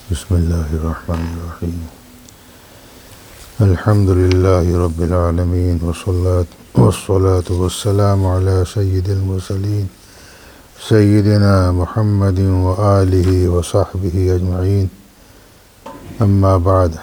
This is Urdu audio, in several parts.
بسم اللہ الرحمن الرحیم الحمد للہ رب العالمین والصلاة والسلام علی سید المرسلین سیدنا محمد وآلہ وصحبہ اجمعین اما بعد۔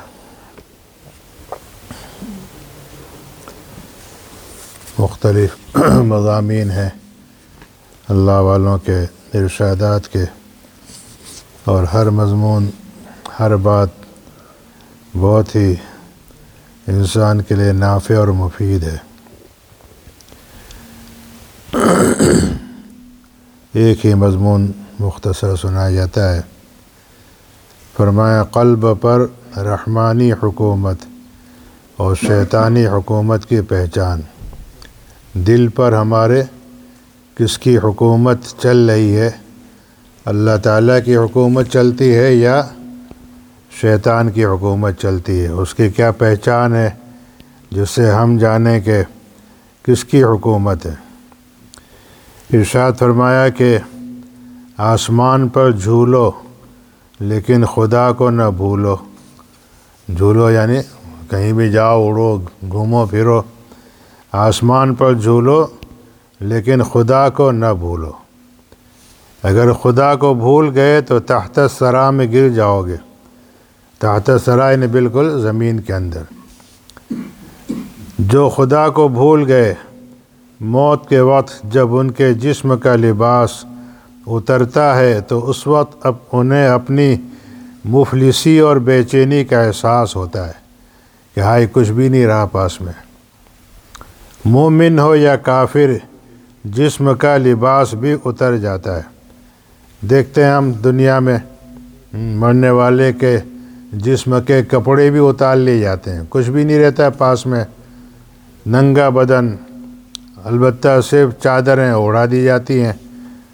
مختلف مضامین ہیں اللہ والوں کے ارشادات کے، اور ہر مضمون ہر بات بہت ہی انسان کے لیے نافع اور مفید ہے۔ ایک ہی مضمون مختصر سنایا جاتا ہے۔ فرمایا قلب پر رحمانی حکومت اور شیطانی حکومت کی پہچان۔ دل پر ہمارے کس کی حکومت چل رہی ہے؟ اللہ تعالیٰ کی حکومت چلتی ہے یا شیطان کی حکومت چلتی ہے؟ اس کی کیا پہچان ہے جس سے ہم جانیں کہ کس کی حکومت ہے؟ ارشاد فرمایا کہ آسمان پر جھولو لیکن خدا کو نہ بھولو۔ جھولو یعنی کہیں بھی جاؤ، اڑو، گھومو پھرو۔ آسمان پر جھولو لیکن خدا کو نہ بھولو۔ اگر خدا کو بھول گئے تو تحت الثری میں گر جاؤ گے۔ تحت الثری یعنی بالکل زمین کے اندر۔ جو خدا کو بھول گئے، موت کے وقت جب ان کے جسم کا لباس اترتا ہے تو اس وقت انہیں اپنی مفلسی اور بے چینی کا احساس ہوتا ہے کہ ہائے کچھ بھی نہیں رہا پاس میں۔ مومن ہو یا کافر، جسم کا لباس بھی اتر جاتا ہے۔ دیکھتے ہیں ہم دنیا میں مرنے والے کے جسم کے کپڑے بھی اتار لیے جاتے ہیں، کچھ بھی نہیں رہتا ہے پاس میں، ننگا بدن، البتہ صرف چادریں اڑا دی جاتی ہیں۔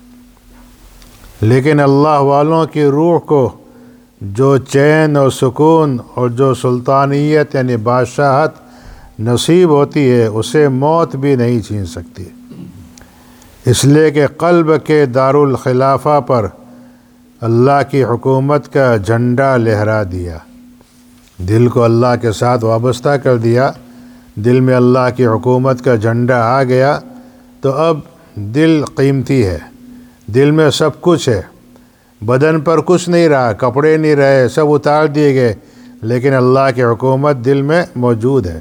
لیکن اللہ والوں کی روح کو جو چین اور سکون اور جو سلطانیت یعنی بادشاہت نصیب ہوتی ہے، اسے موت بھی نہیں چھین سکتی، اس لیے کہ قلب کے دارالخلافہ پر اللہ کی حکومت کا جھنڈا لہرا دیا۔ دل کو اللہ کے ساتھ وابستہ کر دیا، دل میں اللہ کی حکومت کا جھنڈا آ گیا تو اب دل قیمتی ہے، دل میں سب کچھ ہے۔ بدن پر کچھ نہیں رہا، کپڑے نہیں رہے، سب اتار دیے گئے، لیکن اللہ کی حکومت دل میں موجود ہے۔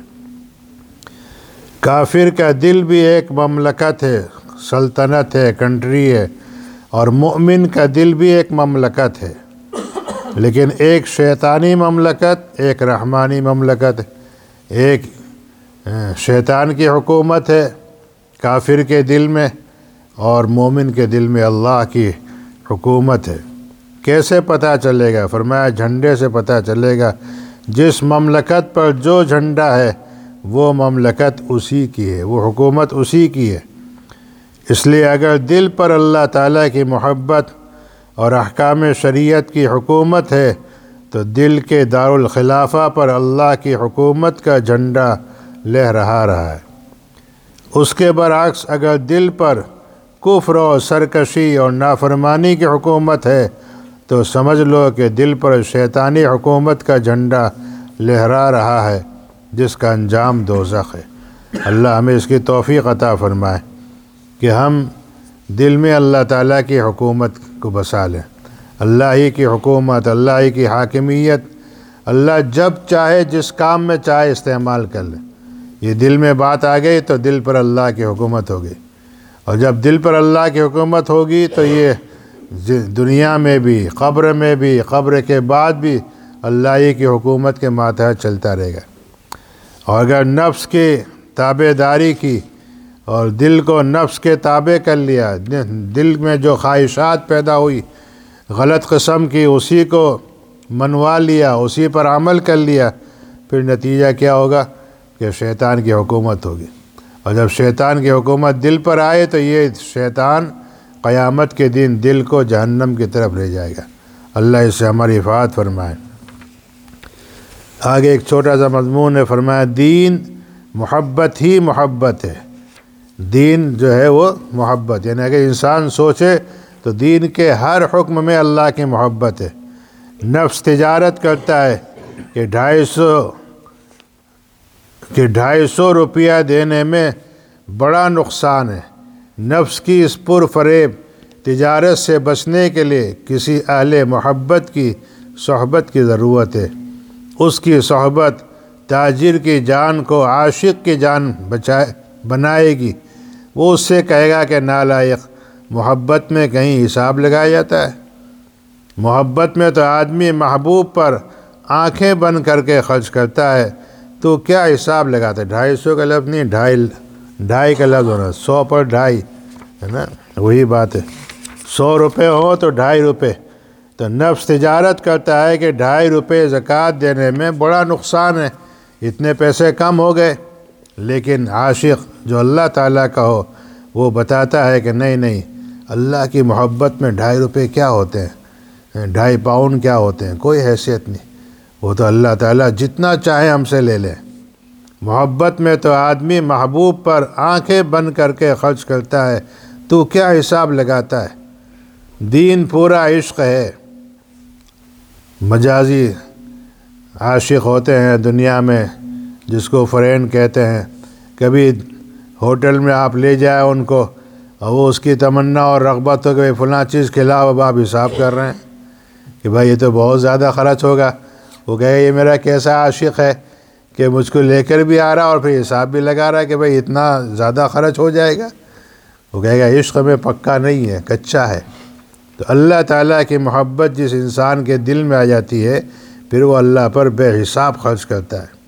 کافر کا دل بھی ایک مملکت ہے، سلطنت ہے، کنٹری ہے، اور مومن کا دل بھی ایک مملکت ہے، لیکن ایک شیطانی مملکت، ایک رحمانی مملکت۔ ایک شیطان کی حکومت ہے کافر کے دل میں، اور مومن کے دل میں اللہ کی حکومت ہے۔ کیسے پتہ چلے گا؟ فرمایا جھنڈے سے پتہ چلے گا۔ جس مملکت پر جو جھنڈا ہے وہ مملکت اسی کی ہے، وہ حکومت اسی کی ہے۔ اس لیے اگر دل پر اللہ تعالیٰ کی محبت اور احکام شریعت کی حکومت ہے تو دل کے دارالخلافہ پر اللہ کی حکومت کا جھنڈا لہرا رہا ہے۔ اس کے برعکس اگر دل پر کفر اور سرکشی اور نافرمانی کی حکومت ہے تو سمجھ لو کہ دل پر شیطانی حکومت کا جھنڈا لہرا رہا ہے، جس کا انجام دوزخ ہے۔ اللہ ہمیں اس کی توفیق عطا فرمائے کہ ہم دل میں اللہ تعالیٰ کی حکومت کو بسا لیں۔ اللہ ہی کی حکومت، اللہ ہی کی حاکمیت، اللہ جب چاہے جس کام میں چاہے استعمال کر لے۔ یہ دل میں بات آ گئی تو دل پر اللہ کی حکومت ہوگی، اور جب دل پر اللہ کی حکومت ہوگی تو یہ دنیا میں بھی، قبر میں بھی، قبر کے بعد بھی اللہ ہی کی حکومت کے ماتحت چلتا رہے گا۔ اور اگر نفس کی تابع داری کی اور دل کو نفس کے تابع کر لیا، دل میں جو خواہشات پیدا ہوئی غلط قسم کی، اسی کو منوا لیا، اسی پر عمل کر لیا، پھر نتیجہ کیا ہوگا کہ شیطان کی حکومت ہوگی۔ اور جب شیطان کی حکومت دل پر آئے تو یہ شیطان قیامت کے دن دل کو جہنم کی طرف لے جائے گا۔ اللہ اس سے ہماری حفاظت فرمائے۔ آگے ایک چھوٹا سا مضمون ہے، فرمایا دین محبت ہی محبت ہے۔ دین جو ہے وہ محبت، یعنی اگر انسان سوچے تو دین کے ہر حکم میں اللہ کی محبت ہے۔ نفس تجارت کرتا ہے کہ 250 روپیہ دینے میں بڑا نقصان ہے۔ نفس کی اس پرفریب تجارت سے بچنے کے لیے کسی اہل محبت کی صحبت کی ضرورت ہے۔ اس کی صحبت تاجر کی جان کو عاشق کی جان بنائے گی۔ وہ اس سے کہے گا کہ نالائق، محبت میں کہیں حساب لگایا جاتا ہے؟ محبت میں تو آدمی محبوب پر آنکھیں بند کر کے خرچ کرتا ہے، تو کیا حساب لگاتا ہے؟ 250 کا لفظ نہیں، 2.5 کا لفظ ہونا، 100 پر 2.5 ہے نا، وہی بات ہے۔ 100 روپے ہو تو 2.5 روپے۔ تو نفس تجارت کرتا ہے کہ 2.5 روپے زکوٰۃ دینے میں بڑا نقصان ہے، اتنے پیسے کم ہو گئے۔ لیکن عاشق جو اللہ تعالیٰ کا ہو وہ بتاتا ہے کہ نہیں، اللہ کی محبت میں 2.5 روپے کیا ہوتے ہیں، 2.5 پاؤنڈ کیا ہوتے ہیں، کوئی حیثیت نہیں۔ وہ تو اللہ تعالیٰ جتنا چاہے ہم سے لے لیں۔ محبت میں تو آدمی محبوب پر آنکھیں بند کر کے خرچ کرتا ہے، تو کیا حساب لگاتا ہے؟ دین پورا عشق ہے۔ مجازی عاشق ہوتے ہیں دنیا میں، جس کو فرینڈ کہتے ہیں۔ کبھی ہوٹل میں آپ لے جائیں ان کو، اور وہ اس کی تمنا اور رغبت ہو کہ فلاں چیز کھلاؤ، اب آپ حساب کر رہے ہیں کہ بھائی یہ تو بہت زیادہ خرچ ہوگا۔ وہ کہے یہ میرا کیسا عاشق ہے کہ مجھ کو لے کر بھی آ رہا اور پھر حساب بھی لگا رہا ہے کہ بھائی اتنا زیادہ خرچ ہو جائے گا۔ وہ کہے گا عشق میں پکا نہیں ہے، کچا ہے۔ تو اللہ تعالیٰ کی محبت جس انسان کے دل میں آ جاتی ہے، پھر وہ اللہ پر بے حساب خرچ کرتا ہے۔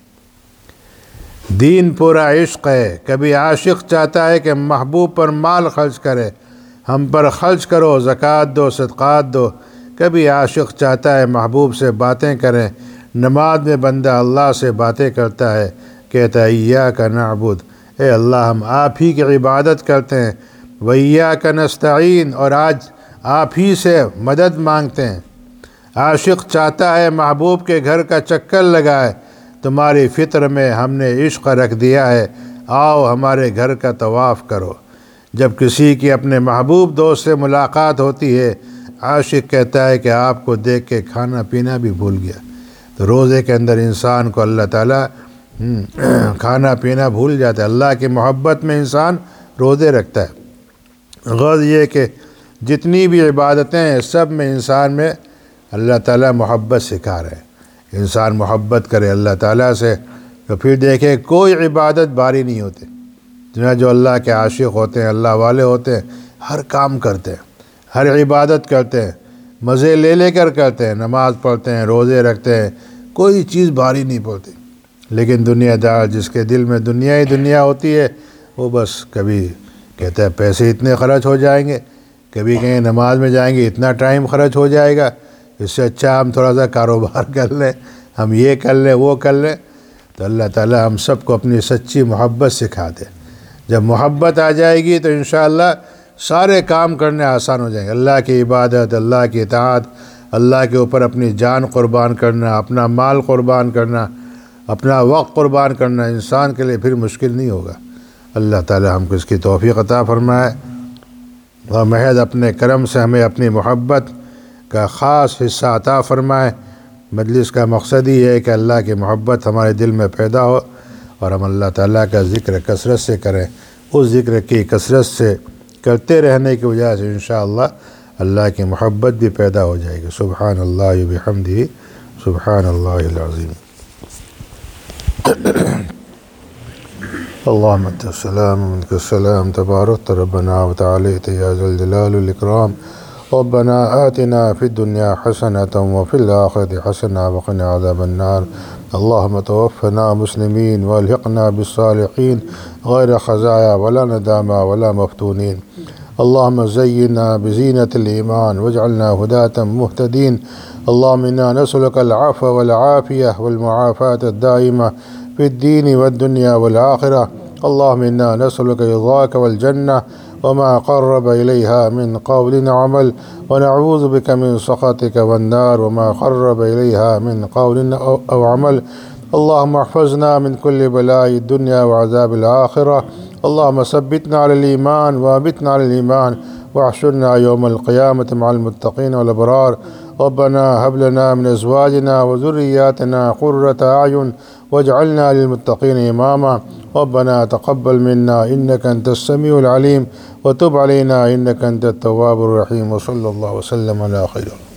دین پورا عشق ہے۔ کبھی عاشق چاہتا ہے کہ محبوب پر مال خرچ کرے، ہم پر خرچ کرو، زکوٰۃ دو، صدقات دو۔ کبھی عاشق چاہتا ہے محبوب سے باتیں کریں۔ نماز میں بندہ اللہ سے باتیں کرتا ہے، کہتا ہے ایاک نعبد، اے اللہ ہم آپ ہی کی عبادت کرتے ہیں، وایاک نستعین، اور آج آپ ہی سے مدد مانگتے ہیں۔ عاشق چاہتا ہے محبوب کے گھر کا چکر لگائے، تمہاری فطر میں ہم نے عشق رکھ دیا ہے، آؤ ہمارے گھر کا طواف کرو۔ جب کسی کی اپنے محبوب دوست سے ملاقات ہوتی ہے، عاشق کہتا ہے کہ آپ کو دیکھ کے کھانا پینا بھی بھول گیا۔ تو روزے کے اندر انسان کو اللہ تعالیٰ کھانا پینا بھول جاتا ہے۔ اللہ کی محبت میں انسان روزے رکھتا ہے۔ غرض یہ کہ جتنی بھی عبادتیں ہیں سب میں انسان میں اللہ تعالیٰ محبت سکھا رہے ہیں۔ انسان محبت کرے اللہ تعالیٰ سے تو پھر دیکھے کوئی عبادت بھاری نہیں ہوتی۔ جو اللہ کے عاشق ہوتے ہیں، اللہ والے ہوتے ہیں، ہر کام کرتے ہیں، ہر عبادت کرتے ہیں، مزے لے کر کرتے ہیں، نماز پڑھتے ہیں، روزے رکھتے ہیں، کوئی چیز بھاری نہیں پڑتی۔ لیکن دنیا دار جس کے دل میں دنیا ہی دنیا ہوتی ہے، وہ بس کبھی کہتا ہے پیسے اتنے خرچ ہو جائیں گے، کبھی کہیں نماز میں جائیں گے اتنا ٹائم خرچ ہو جائے گا، اس سے اچھا ہم تھوڑا سا کاروبار کر لیں، ہم یہ کر لیں وہ کر لیں۔ تو اللہ تعالیٰ ہم سب کو اپنی سچی محبت سکھا دے۔ جب محبت آ جائے گی تو انشاءاللہ سارے کام کرنے آسان ہو جائیں گے۔ اللہ کی عبادت، اللہ کی اطاعت، اللہ کے اوپر اپنی جان قربان کرنا، اپنا مال قربان کرنا، اپنا وقت قربان کرنا انسان کے لیے پھر مشکل نہیں ہوگا۔ اللہ تعالیٰ ہم کو اس کی توفیق عطا فرمائے، اور محض اپنے کرم سے ہمیں اپنی محبت کا خاص حصہ عطا فرمائے۔ مجلس کا مقصد ہی ہے کہ اللہ کی محبت ہمارے دل میں پیدا ہو، اور ہم اللہ تعالیٰ کا ذکر کثرت سے کریں۔ اس ذکر کی کثرت سے کرتے رہنے کی وجہ سے انشاءاللہ اللہ کی محبت بھی پیدا ہو جائے گی۔ سبحان اللہ بحمدہ، سبحان اللہ العظیم۔ اللہم انت السلام ومنک السلام، تبارکت ربنا وتعالیت یا ذا الجلال والاکرام۔ ربنا آتنا فی الدنیا حسنة وفی الآخرة حسنة وقنا عذاب النار۔ اللہم توفنا مسلمین والحقنا بالصالحین، غیر خزایا ولا ندامى ولا مفتونین۔ اللہم زینا بزینة الایمان واجعلنا ہداة مہتدین۔ اللہم انا نسألک العفو والعافیہ والمعافاة الدائمة فی الدین والدنیا والآخرة۔ اللہم انا نسألک رضاک والجنہ وما قرب إليها من قول عمل، ونعوذ بك من سخطك والنار وما قرب إليها من قول أو عمل۔ اللهم احفظنا من كل بلاء الدنيا وعذاب الآخرة۔ اللهم ثبتنا على الإيمان وأمتنا على الإيمان، واحشرنا يوم القيامة مع المتقين والأبرار۔ ربنا هب لنا من أزواجنا وذرياتنا قرة أعين واجعلنا للمتقين إماما ربنا تقبل منا إنك أنت السميع العليم وتب علينا إنك أنت التواب الرحيم وصلى الله وسلم على خير